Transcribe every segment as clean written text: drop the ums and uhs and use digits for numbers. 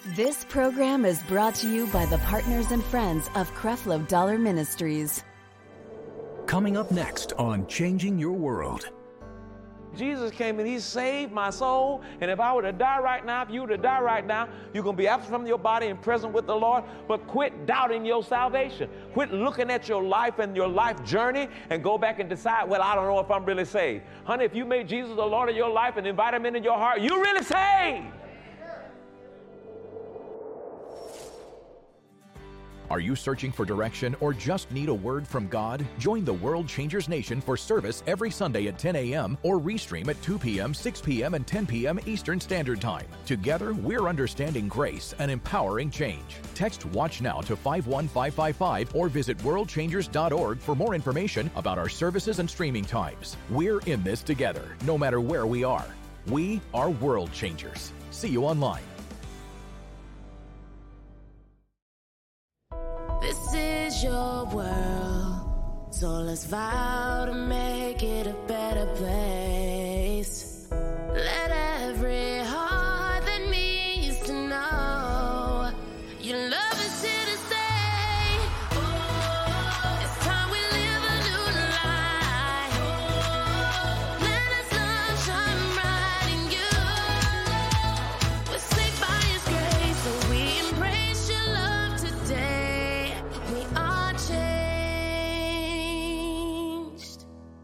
This program is brought to you by the partners and friends of Creflo Dollar Ministries. Coming up next on Changing Your World. Jesus came and he saved my soul. And if I were to die right now, if you were to die right now, you're going to be absent from your body and present with the Lord. But quit doubting your salvation. Quit looking at your life and your life journey and go back and decide, well, I don't know if I'm really saved. Honey, if you made Jesus the Lord of your life and invite him into your heart, you're really saved. Are you searching for direction or just need a word from God? Join the World Changers Nation for service every Sunday at 10 a.m. or restream at 2 p.m., 6 p.m., and 10 p.m. Eastern Standard Time. Together, we're understanding grace and empowering change. Text WATCH NOW to 51555 or visit worldchangers.org for more information about our services and streaming times. We're in this together, no matter where we are. We are World Changers. See you online. This is your world, so let's vow to make it a better place. Let every heart that needs to know your love is here to stay. Oh, it's time we live a new life. Oh, let us love shine bright in you. We're saved by his grace, so we embrace your love today. We are changed.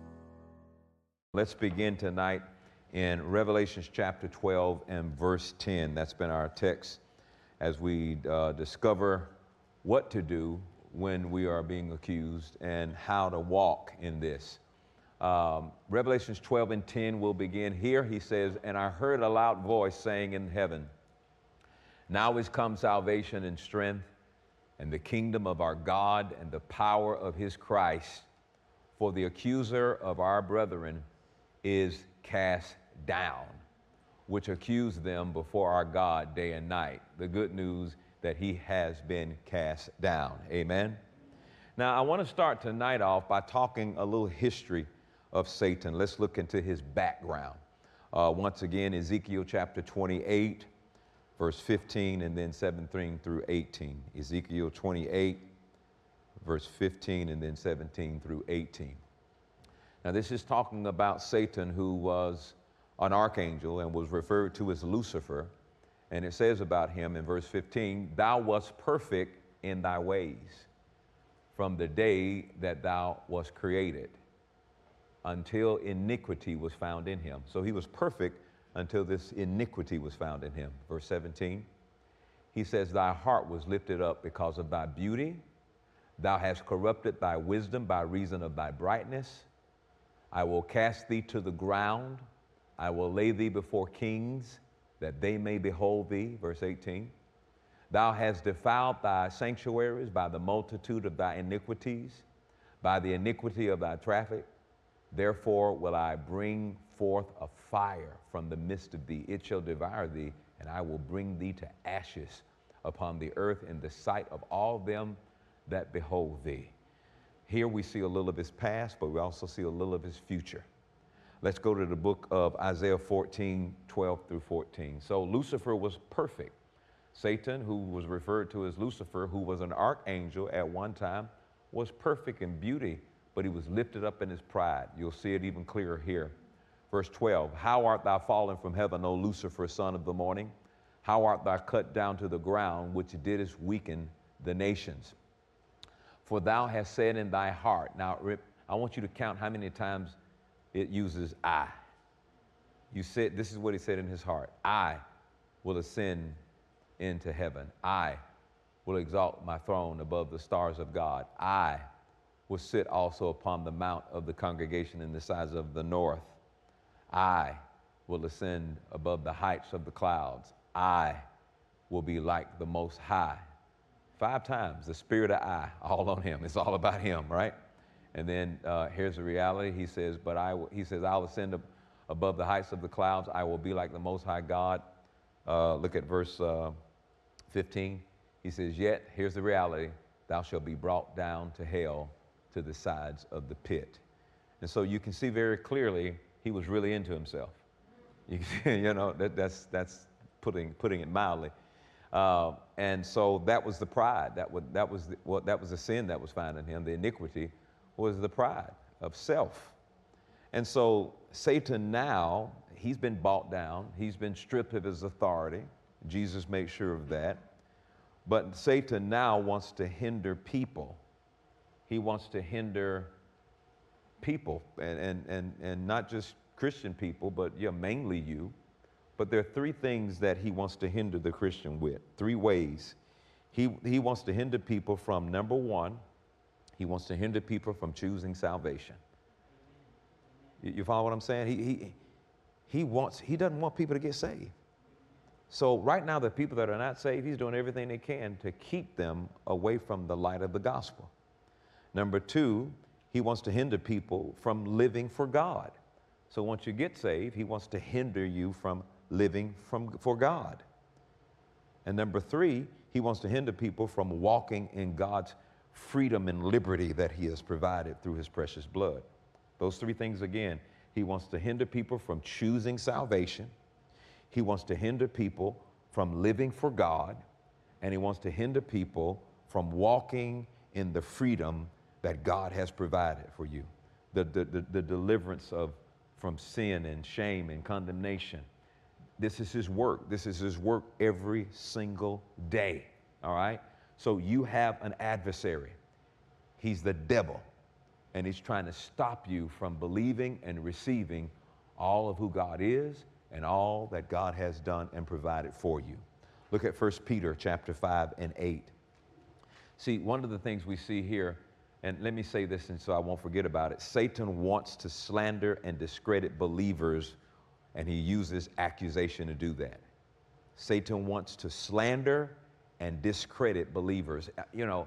Let's begin tonight in Revelation chapter 12 and verse 10. That's been our text as we discover what to do when we are being accused and how to walk in this. Revelations 12 and 10 will begin here. He says, "And I heard a loud voice saying in heaven, now is come salvation and strength and the kingdom of our God and the power of his Christ. For the accuser of our brethren is cast down, which accused them before our God day and night." The good news that he has been cast down. Amen. Now, I want to start tonight off by talking a little history of Satan. Let's look into his background. Once again, Ezekiel chapter 28, verse 15, and then 17 through 18. Ezekiel 28, verse 15, and then 17 through 18. Now, this is talking about Satan, who was an archangel and was referred to as Lucifer. And it says about him in verse 15, "Thou wast perfect in thy ways from the day that thou wast created, until iniquity was found in him." So he was perfect until this iniquity was found in him. Verse 17, he says, "Thy heart was lifted up because of thy beauty. Thou hast corrupted thy wisdom by reason of thy brightness. I will cast thee to the ground. I will lay thee before kings, that they may behold thee." Verse 18, "Thou hast defiled thy sanctuaries by the multitude of thy iniquities, by the iniquity of thy traffic. Therefore will I bring forth a fire from the midst of thee. It shall devour thee, and I will bring thee to ashes upon the earth in the sight of all them that behold thee." Here we see a little of his past, but we also see a little of his future. Let's go to the book of Isaiah 14, 12 through 14. So Lucifer was perfect. Satan, who was referred to as Lucifer, who was an archangel at one time, was perfect in beauty, but he was lifted up in his pride. You'll see it even clearer here. Verse 12, "How art thou fallen from heaven, O Lucifer, son of the morning? How art thou cut down to the ground, which didst weaken the nations? For thou hast said in thy heart." Now, I want you to count how many times it uses "I." You said, this is what he said in his heart: "I will ascend into heaven. I will exalt my throne above the stars of God. I will sit also upon the mount of the congregation in the sides of the north. I will ascend above the heights of the clouds. I will be like the Most High." 5 times, the spirit of I, all on him. It's all about him, right? And then here's the reality. He says, "I'll ascend above the heights of the clouds. I will be like the Most High God." Look at verse 15. He says, "Yet, here's the reality, thou shalt be brought down to hell, to the sides of the pit." And so you can see very clearly he was really into himself. You can see, that's putting it mildly. And so that was the pride. That was the sin that was found in him. The iniquity was the pride of self. And so Satan now, he's been bought down. He's been stripped of his authority. Jesus made sure of that. But Satan now wants to hinder people. He wants to hinder people, and not just Christian people, but mainly you. But there are three things that he wants to hinder the Christian with, three ways. He wants to hinder people from, number one, he wants to hinder people from choosing salvation. You follow what I'm saying? He doesn't want people to get saved. So right now, the people that are not saved, he's doing everything they can to keep them away from the light of the gospel. Number two, he wants to hinder people from living for God. So once you get saved, he wants to hinder you from living for God. And number three, he wants to hinder people from walking in God's freedom and liberty that he has provided through his precious blood. Those three things again. He wants to hinder people from choosing salvation. He wants to hinder people from living for God. And he wants to hinder people from walking in the freedom that God has provided for you. The deliverance from sin and shame and condemnation. This is his work. This is his work every single day. All right? So you have an adversary. He's the devil. And he's trying to stop you from believing and receiving all of who God is and all that God has done and provided for you. Look at 1 Peter chapter 5 and 8. See, one of the things we see here, and let me say this and so I won't forget about it. Satan wants to slander and discredit believers, and he uses accusation to do that. Satan wants to slander and discredit believers. You know,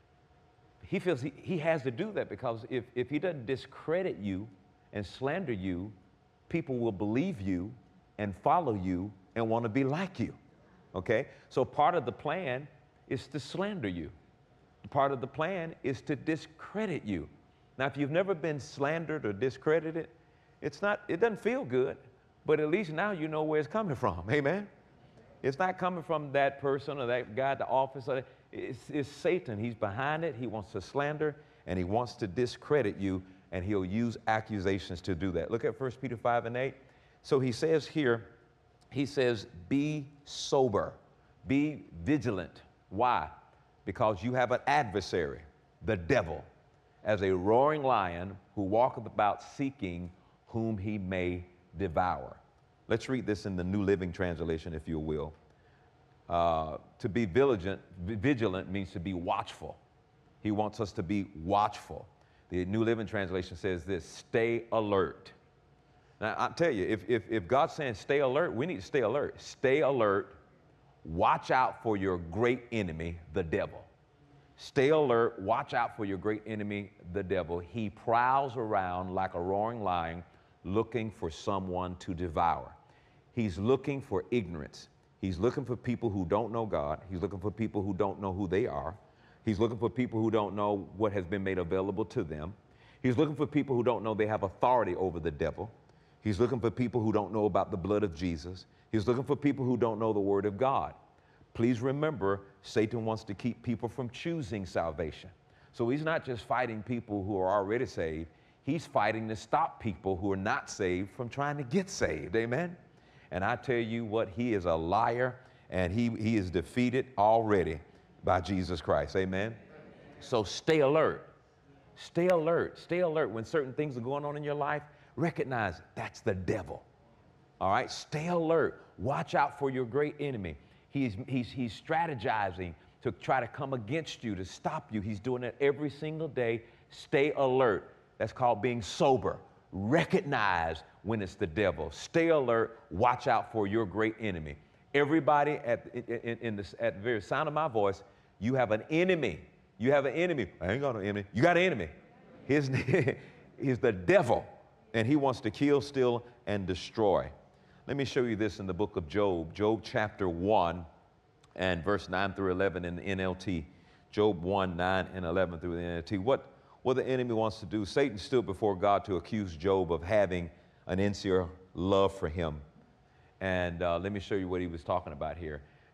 he feels he has to do that because if he doesn't discredit you and slander you, people will believe you and follow you and want to be like you. Okay? So part of the plan is to slander you. Part of the plan is to discredit you. Now, if you've never been slandered or discredited, it doesn't feel good, but at least now you know where it's coming from. Amen? It's not coming from that person or that guy at the office. It's Satan. He's behind it. He wants to slander and he wants to discredit you, and he'll use accusations to do that. Look at 1 Peter 5 and 8. So he says here, he says, be sober, be vigilant. Why? Because you have an adversary, the devil, as a roaring lion who walketh about seeking whom he may devour. Let's read this in the New Living Translation, if you will. To be vigilant means to be watchful. He wants us to be watchful. The New Living Translation says this, stay alert. Now, I'll tell you, if God's saying stay alert, we need to stay alert. Stay alert. Watch out for your great enemy, the devil. Stay alert. Watch out for your great enemy, the devil. He prowls around like a roaring lion looking for someone to devour. He's looking for ignorance. He's looking for people who don't know God. He's looking for people who don't know who they are. He's looking for people who don't know what has been made available to them. He's looking for people who don't know they have authority over the devil. He's looking for people who don't know about the blood of Jesus. He's looking for people who don't know the Word of God. Please remember, Satan wants to keep people from choosing salvation. So he's not just fighting people who are already saved. He's fighting to stop people who are not saved from trying to get saved. Amen? And I tell you what, he is a liar, and he is defeated already by Jesus Christ. Amen? So stay alert. Stay alert. Stay alert. When certain things are going on in your life, recognize that's the devil. All right? Stay alert. Watch out for your great enemy. He's strategizing to try to come against you, to stop you. He's doing it every single day. Stay alert. That's called being sober. Recognize when it's the devil. Stay alert. Watch out for your great enemy. Everybody at the very sound of my voice, you have an enemy. You have an enemy. I ain't got no enemy. You got an enemy. His name is the devil, and he wants to kill, steal, and destroy. Let me show you this in the book of Job. Job chapter 1 and verse 9 through 11 in the NLT. Job 1, 9 and 11 through the NLT. What the enemy wants to do, Satan stood before God to accuse Job of having an insincere love for him. And let me show you what he was talking about here.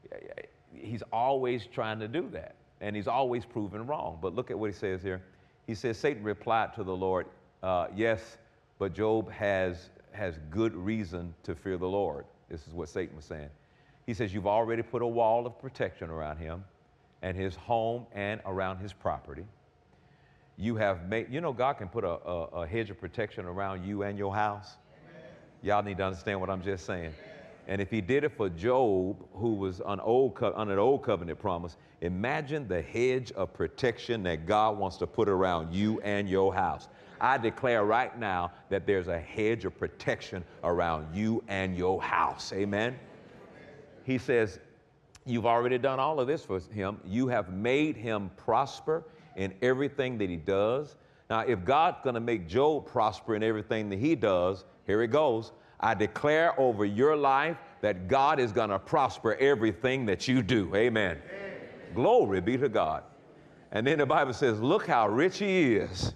He's always trying to do that, and he's always proven wrong. But look at what he says here. He says, Satan replied to the Lord, yes, but Job has good reason to fear the Lord. This is what Satan was saying. He says, you've already put a wall of protection around him and his home and around his property. You have made, God can put a hedge of protection around you and your house. Amen. Y'all need to understand what I'm just saying. Amen. And if he did it for Job, who was on an old covenant promise, imagine the hedge of protection that God wants to put around you and your house. I declare right now that there's a hedge of protection around you and your house. Amen. He says, you've already done all of this for him. You have made him prosper in everything that he does. Now, if God's going to make Job prosper in everything that he does, here it goes. I declare over your life that God is going to prosper everything that you do. Amen. Amen. Glory be to God. And then the Bible says, look how rich he is.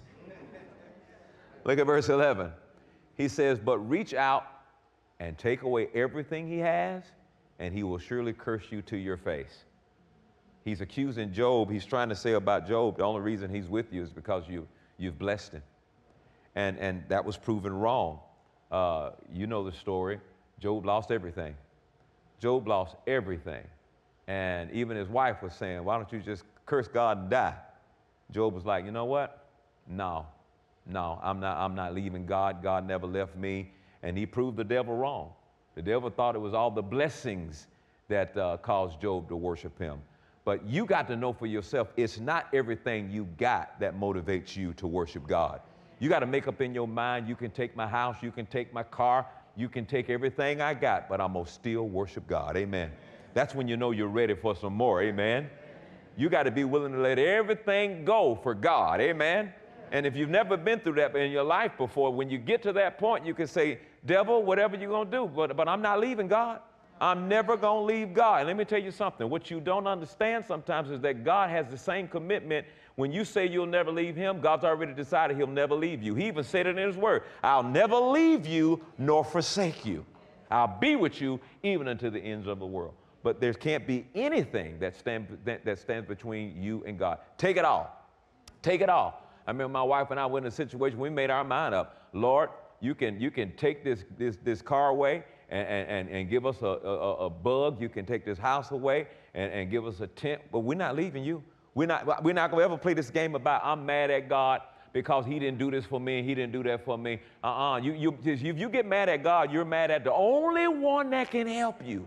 Look at verse 11. He says, but reach out and take away everything he has, and he will surely curse you to your face. He's accusing Job. He's trying to say about Job, the only reason he's with you is because you've blessed him. And that was proven wrong. You know the story. Job lost everything. Job lost everything. And even his wife was saying, why don't you just curse God and die? Job was like, you know what? No, I'm not leaving God. God never left me. And he proved the devil wrong. The devil thought it was all the blessings that caused Job to worship him. But you got to know for yourself, it's not everything you got that motivates you to worship God. You got to make up in your mind, you can take my house, you can take my car, you can take everything I got, but I'm going to still worship God. Amen. That's when you know you're ready for some more. Amen. You got to be willing to let everything go for God. Amen. And if you've never been through that in your life before, when you get to that point, you can say, devil, whatever you're going to do, but I'm not leaving God. I'm never going to leave God. And let me tell you something. What you don't understand sometimes is that God has the same commitment. When you say you'll never leave him, God's already decided he'll never leave you. He even said it in his word. I'll never leave you nor forsake you. I'll be with you even unto the ends of the world. But there can't be anything that stands between you and God. Take it all. Take it all. I remember my wife and I went in a situation, we made our mind up. Lord, you can take this car away and give us a bug. You can take this house away and give us a tent, but we're not leaving you. We're not going to ever play this game about I'm mad at God because he didn't do this for me and he didn't do that for me. If you get mad at God, you're mad at the only one that can help you.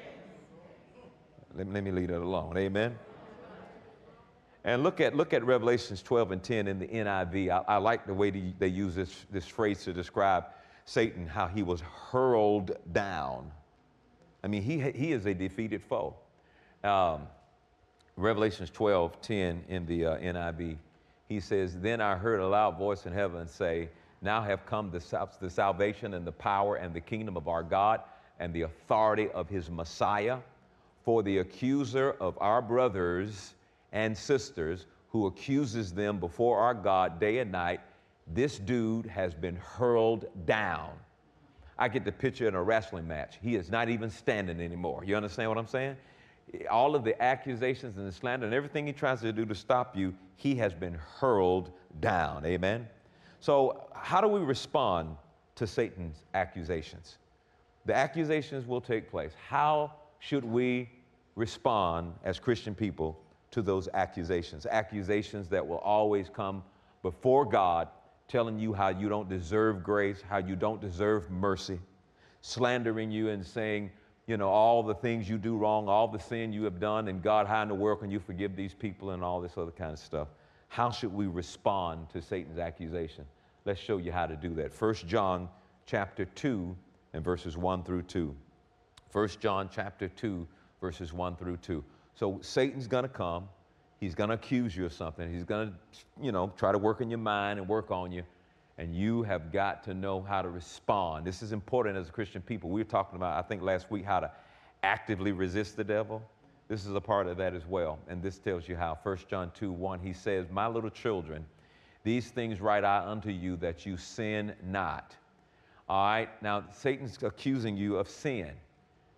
Let me leave that alone. Amen. And look at Revelations 12 and 10 in the NIV. I like the way they use this phrase to describe Satan, how he was hurled down. I mean, he is a defeated foe. Revelations 12:10 in the NIV, he says, then I heard a loud voice in heaven say, now have come the salvation and the power and the kingdom of our God and the authority of his Messiah. For the accuser of our brothers and sisters who accuses them before our God day and night, this dude has been hurled down. I get the picture in a wrestling match. He is not even standing anymore. You understand what I'm saying? All of the accusations and the slander and everything he tries to do to stop you, he has been hurled down. Amen? So how do we respond to Satan's accusations? The accusations will take place. How should we respond as Christian people to those accusations? Accusations that will always come before God, telling you how you don't deserve grace, how you don't deserve mercy, slandering you and saying, all the things you do wrong, all the sin you have done, and God, how in the world can you forgive these people and all this other kind of stuff? How should we respond to Satan's accusation? Let's show you how to do that. 1 John chapter 2 and verses 1 through 2. 1 John chapter 2, verses 1 through 2. So Satan's going to come. He's going to accuse you of something. He's going to, try to work in your mind and work on you. And you have got to know how to respond. This is important as a Christian people. We were talking about, I think last week, how to actively resist the devil. This is a part of that as well. And this tells you how. 1 John 2:1, he says, my little children, these things write I unto you that you sin not. All right, now Satan's accusing you of sin.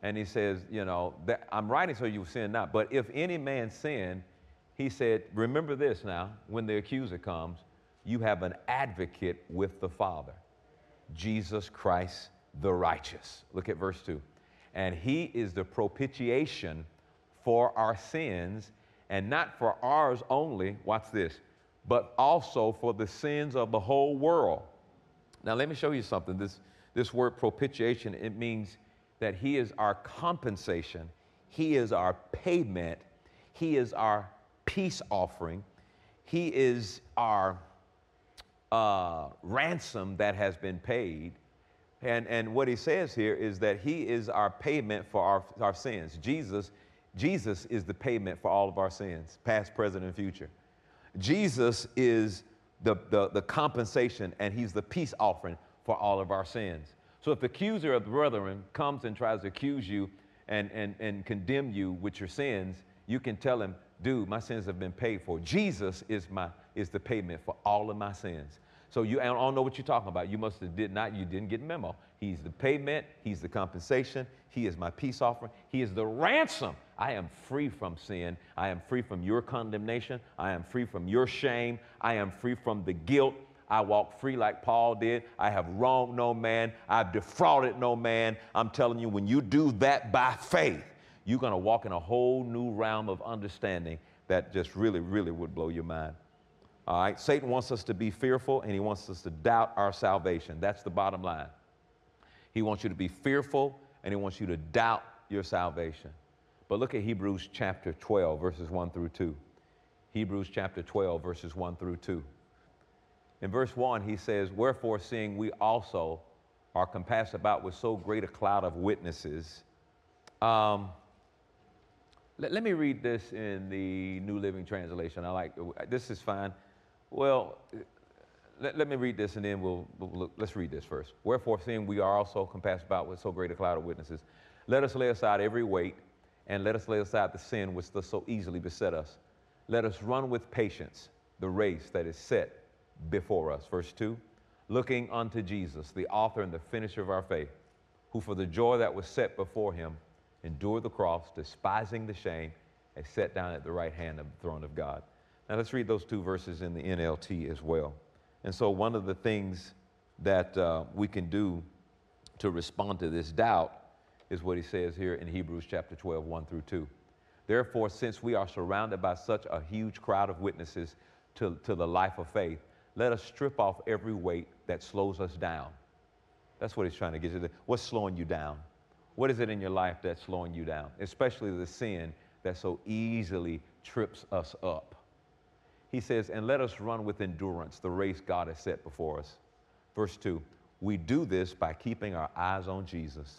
And he says, that I'm writing so you sin not. But if any man sin, he said, remember this now, when the accuser comes, you have an advocate with the Father, Jesus Christ the righteous. Look at verse 2. And he is the propitiation for our sins, and not for ours only, watch this, but also for the sins of the whole world. Now let me show you something. This word propitiation, it means that he is our compensation, he is our payment, he is our peace offering, he is our ransom that has been paid. And what he says here is that he is our payment for our sins. Jesus is the payment for all of our sins, past, present, and future. Jesus is the compensation, and he's the peace offering for all of our sins. So if the accuser of the brethren comes and tries to accuse you and condemn you with your sins, you can tell him, dude, my sins have been paid for. Jesus is the payment for all of my sins. So I don't know what you're talking about. You didn't get the memo. He's the payment, he's the compensation, he is my peace offering, he is the ransom. I am free from sin. I am free from your condemnation. I am free from your shame. I am free from the guilt. I walk free like Paul did. I have wronged no man. I've defrauded no man. I'm telling you, when you do that by faith, you're going to walk in a whole new realm of understanding that just really, really would blow your mind. All right, Satan wants us to be fearful, and he wants us to doubt our salvation. That's the bottom line. He wants you to be fearful, and he wants you to doubt your salvation. But look at Hebrews chapter 12, verses 1 through 2. Hebrews chapter 12, verses 1 through 2. In verse 1, he says, wherefore, seeing we also are compassed about with so great a cloud of witnesses. Let me read this in the New Living Translation. This is fine. Well, let me read this, and then we'll look. Let's read this first. Wherefore, seeing we are also compassed about with so great a cloud of witnesses, let us lay aside every weight, and let us lay aside the sin which does so easily beset us. Let us run with patience the race that is set before us. Verse 2, looking unto Jesus, the author and the finisher of our faith, who for the joy that was set before him endured the cross, despising the shame, and sat down at the right hand of the throne of God. Now let's read those two verses in the NLT as well. And so one of the things that we can do to respond to this doubt is what he says here in Hebrews chapter 12, 1 through 2. Therefore, since we are surrounded by such a huge crowd of witnesses to the life of faith, let us strip off every weight that slows us down. That's what he's trying to get you to. What's slowing you down? What is it in your life that's slowing you down? Especially the sin that so easily trips us up. He says, and let us run with endurance the race God has set before us. Verse 2, we do this by keeping our eyes on Jesus.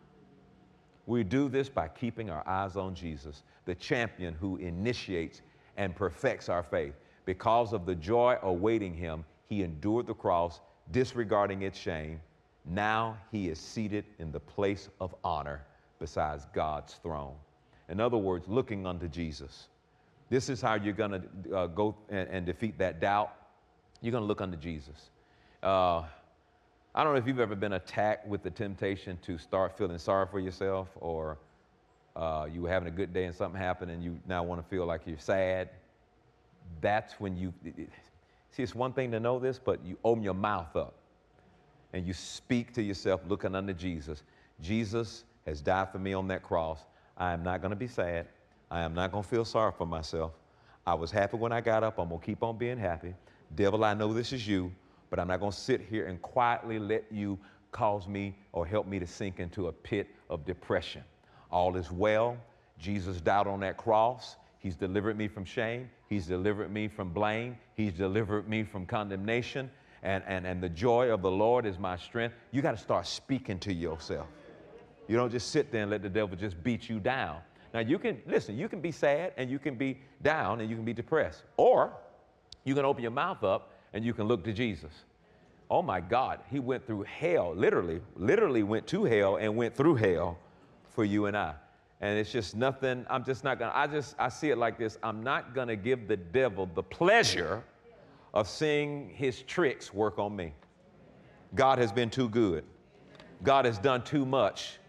We do this by keeping our eyes on Jesus, the champion who initiates and perfects our faith. Because of the joy awaiting him, he endured the cross, disregarding its shame. Now he is seated in the place of honor besides God's throne. In other words, looking unto Jesus. This is how you're going to go and defeat that doubt. You're going to look unto Jesus. I don't know if you've ever been attacked with the temptation to start feeling sorry for yourself, or you were having a good day and something happened and you now want to feel like you're sad. That's when see, it's one thing to know this, but you open your mouth up and you speak to yourself looking unto Jesus. Jesus has died for me on that cross. I am not going to be sad. I am not going to feel sorry for myself. I was happy when I got up. I'm going to keep on being happy. Devil, I know this is you, but I'm not going to sit here and quietly let you cause me or help me to sink into a pit of depression. All is well. Jesus died on that cross. He's delivered me from shame. He's delivered me from blame. He's delivered me from condemnation. And the joy of the Lord is my strength. You got to start speaking to yourself. You don't just sit there and let the devil just beat you down. Now you can be sad and you can be down and you can be depressed. Or you can open your mouth up and you can look to Jesus. Oh my God, he went through hell, literally went to hell and went through hell for you and I. And it's just nothing, I see it like this. I'm not going to give the devil the pleasure of seeing his tricks work on me. God has been too good. God has done too much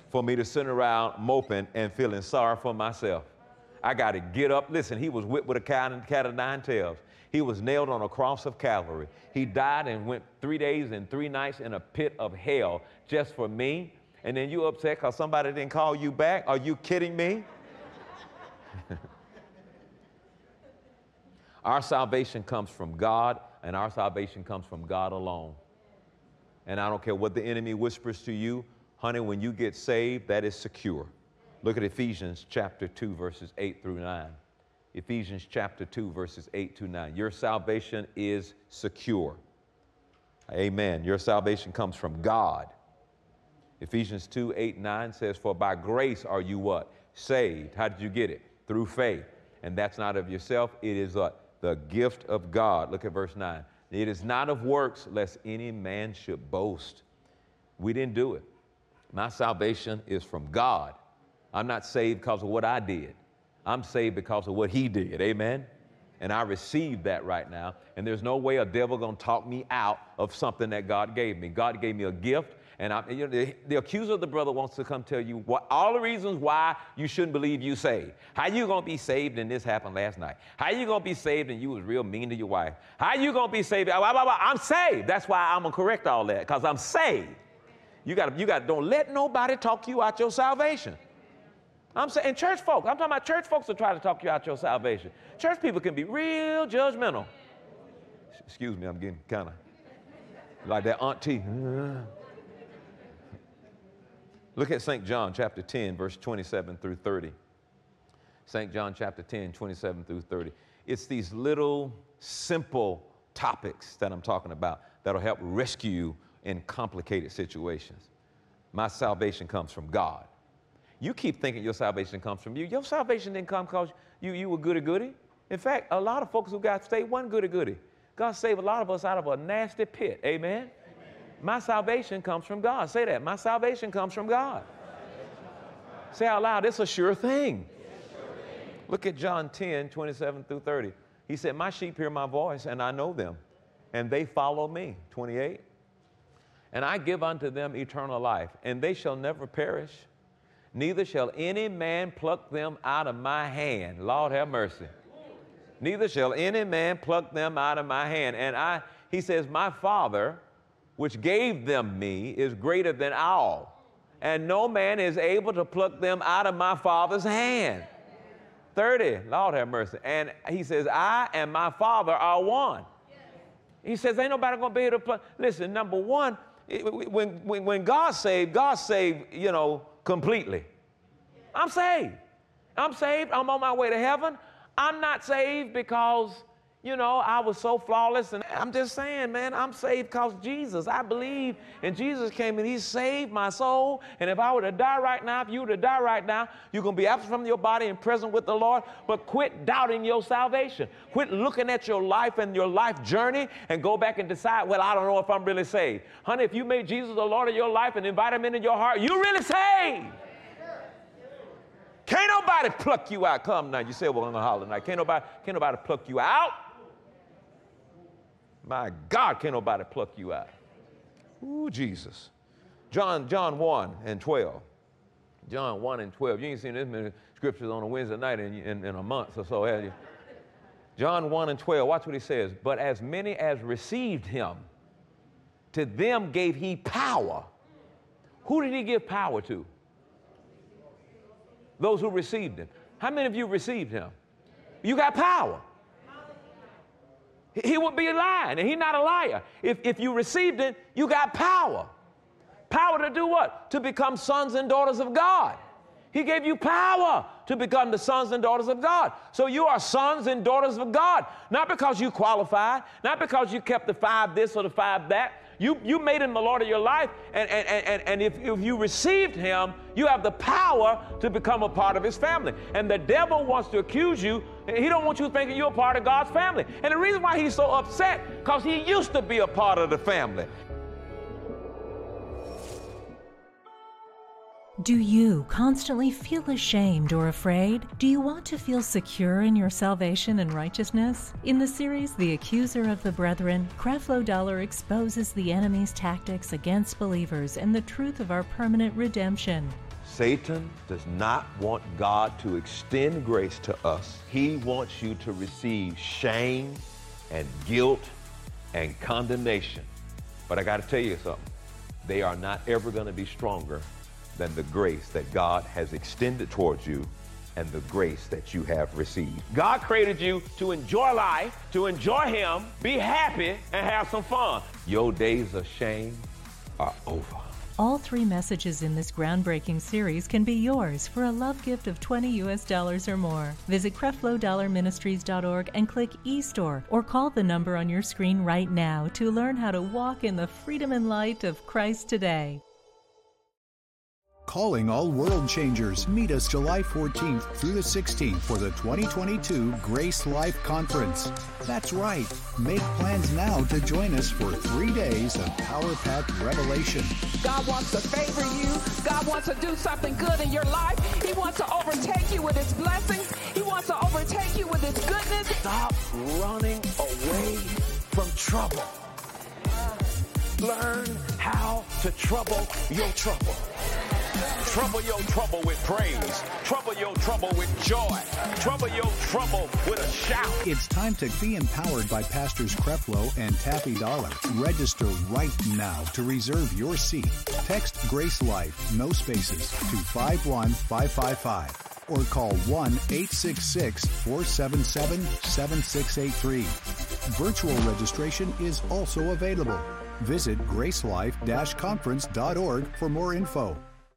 for me to sit around moping and feeling sorry for myself. I got to get up. Listen, he was whipped with a cat of nine tails. He was nailed on a cross of Calvary. He died and went 3 days and 3 nights in a pit of hell just for me. And then you upset because somebody didn't call you back? Are you kidding me? Our salvation comes from God, and our salvation comes from God alone. And I don't care what the enemy whispers to you, honey, when you get saved, that is secure. Look at Ephesians chapter 2, verses 8 through 9. Ephesians chapter 2, verses 8 to 9. Your salvation is secure. Amen. Your salvation comes from God. Ephesians 2, 8, 9 says, for by grace are you what? Saved. How did you get it? Through faith. And that's not of yourself. It is what? The gift of God. Look at verse 9. It is not of works, lest any man should boast. We didn't do it. My salvation is from God. I'm not saved because of what I did. I'm saved because of what he did. Amen? And I received that right now. And there's no way a devil going to talk me out of something that God gave me. God gave me a gift. And the accuser of the brother wants to come tell you all the reasons why you shouldn't believe you saved. How you going to be saved and this happened last night? How you going to be saved and you was real mean to your wife? How you going to be saved? I'm saved. That's why I'm going to correct all that, because I'm saved. You got don't let nobody talk you out your salvation. I'm saying church folks. I'm talking about church folks that try to talk you out your salvation. Church people can be real judgmental. Excuse me, I'm getting kind of like that auntie. Look at St. John chapter 10, verse 27 through 30. St. John chapter 10, 27 through 30. It's these little simple topics that I'm talking about that'll help rescue you in complicated situations. My salvation comes from God. You keep thinking your salvation comes from you. Your salvation didn't come because you were goody-goody. In fact, a lot of folks who got saved wasn't goody-goody. God saved a lot of us out of a nasty pit. Amen? My salvation comes from God. Say that. My salvation comes from God. Say out loud, it's a sure thing. Look at John 10, 27 through 30. He said, my sheep hear my voice, and I know them, and they follow me. 28. And I give unto them eternal life, and they shall never perish, neither shall any man pluck them out of my hand. Lord have mercy. Neither shall any man pluck them out of my hand. And he says, my Father, which gave them me, is greater than all, and no man is able to pluck them out of my Father's hand. 30, Lord have mercy. And he says, I and my Father are one. He says, ain't nobody going to be able to pluck. Listen, number one, when God saved, completely. I'm saved. I'm saved. I'm on my way to heaven. I'm not saved because, I was so flawless. And I'm just saying, man, I'm saved because Jesus. I believe, and Jesus came and he saved my soul. And if I were to die right now, if you were to die right now, you're going to be absent from your body and present with the Lord. But quit doubting your salvation. Quit looking at your life and your life journey and go back and decide, well, I don't know if I'm really saved. Honey, if you made Jesus the Lord of your life and invite him into your heart, you're really saved. Can't nobody pluck you out. Come now. You say, well, I'm going to holler tonight. Can't nobody pluck you out. My God, can't nobody pluck you out. Ooh, Jesus. John 1 and 12. John 1 and 12. You ain't seen this many scriptures on a Wednesday night in a month or so, have you? John 1 and 12. Watch what he says. But as many as received him, to them gave he power. Who did he give power to? Those who received him. How many of you received him? You got power. He would be lying, and he's not a liar. If you received it, you got power. Power to do what? To become sons and daughters of God. He gave you power to become the sons and daughters of God. So you are sons and daughters of God, not because you qualified, not because you kept the 5 this or the 5 that. You made him the Lord of your life, and if you received him, you have the power to become a part of his family. And the devil wants to accuse you. He don't want you thinking you're a part of God's family. And the reason why he's so upset, because he used to be a part of the family. Do you constantly feel ashamed or afraid? Do you want to feel secure in your salvation and righteousness? In the series, The Accuser of the Brethren, Creflo Dollar exposes the enemy's tactics against believers and the truth of our permanent redemption. Satan does not want God to extend grace to us. He wants you to receive shame and guilt and condemnation. But I got to tell you something. They are not ever going to be stronger than the grace that God has extended towards you and the grace that you have received. God created you to enjoy life, to enjoy Him, be happy, and have some fun. Your days of shame are over. All 3 messages in this groundbreaking series can be yours for a love gift of $20 or more. Visit CrefloDollarMinistries.org and click eStore or call the number on your screen right now to learn how to walk in the freedom and light of Christ today. Calling all world changers. Meet us July 14th through the 16th for the 2022 Grace Life Conference. That's right. Make plans now to join us for 3 days of power-packed revelation. God wants to favor you. God wants to do something good in your life. He wants to overtake you with His blessings. He wants to overtake you with His goodness. Stop running away from trouble. Learn how to trouble your trouble. Trouble your trouble with praise. Trouble your trouble with joy. Trouble your trouble with a shout. It's time to be empowered by Pastors Creflo and Taffy Dollar. Register right now to reserve your seat. Text Grace Life, no spaces, to 51555 or call 1-866-477-7683. Virtual registration is also available. Visit gracelife-conference.org for more info.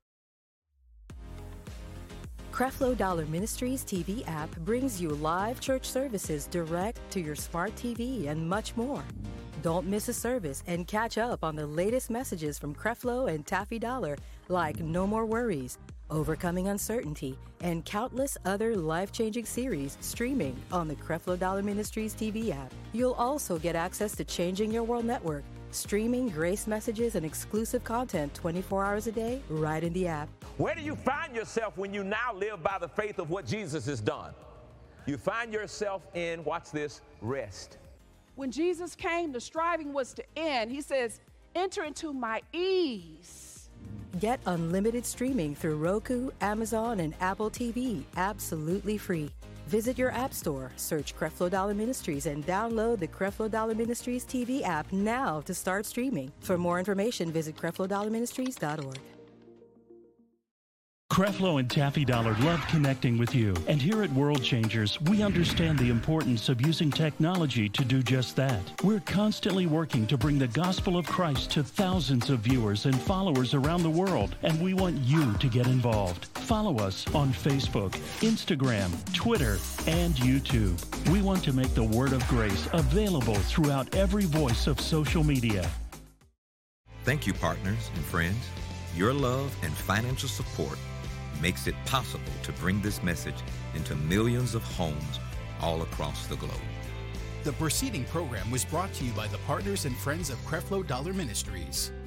Creflo Dollar Ministries TV app brings you live church services direct to your smart TV and much more. Don't miss a service and catch up on the latest messages from Creflo and Taffy Dollar, like No More Worries, Overcoming Uncertainty, and countless other life-changing series streaming on the Creflo Dollar Ministries TV app. You'll also get access to Changing Your World Network, streaming grace messages and exclusive content 24 hours a day right in the app. Where do you find yourself when you now live by the faith of what Jesus has done? You find yourself in, watch this, rest. When Jesus came, the striving was to end. He says, enter into my ease. Get unlimited streaming through Roku, Amazon, and Apple TV absolutely free. Visit your app store, search Creflo Dollar Ministries, and download the Creflo Dollar Ministries TV app now to start streaming. For more information, visit CrefloDollarMinistries.org. Creflo and Taffy Dollar love connecting with you. And here at World Changers, we understand the importance of using technology to do just that. We're constantly working to bring the gospel of Christ to thousands of viewers and followers around the world, and we want you to get involved. Follow us on Facebook, Instagram, Twitter, and YouTube. We want to make the Word of Grace available throughout every voice of social media. Thank you, partners and friends. Your love and financial support makes it possible to bring this message into millions of homes all across the globe. The preceding program was brought to you by the partners and friends of Creflo Dollar Ministries.